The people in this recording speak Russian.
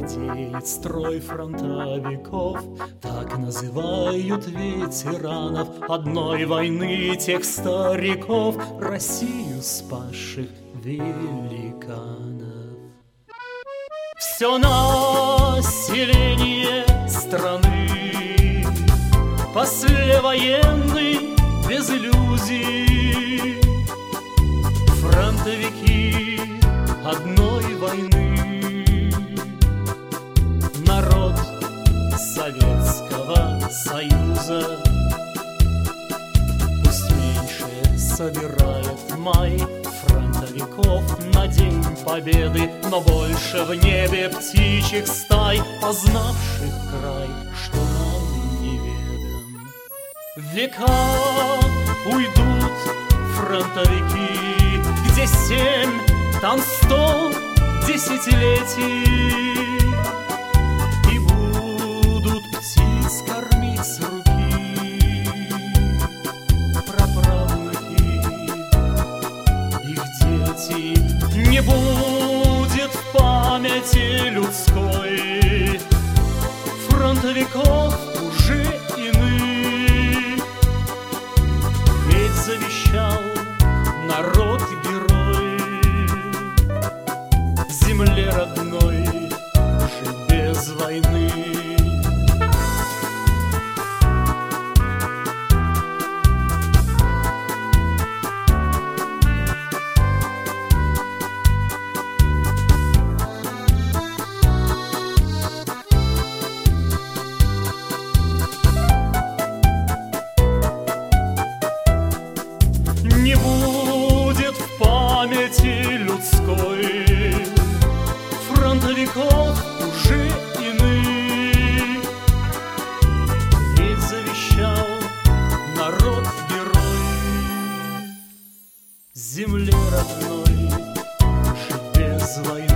редеет строй фронтовиков. Так называют ветеранов одной войны тех стариков, Россию спасших великанов. Все население страны послевоенный без иллюзий, фронтовики одной войны, народ Советского Союза. Пусть меньше собирает май фронтовиков на День Победы, но больше в небе птичьих стай, познавших край, что нам неведом. Века уйдут фронтовики, где 7, там 100 десятилетий, и будут птиц кормить с руки праправнуки, их дети. Не будет в памяти людской фронтовиков уже иных, ведь завещал народ-герой земле родной жить без войны. Не будет в памяти людской фронтовиков уже иных, ведь завещал народ-герой земле родной жить без войны.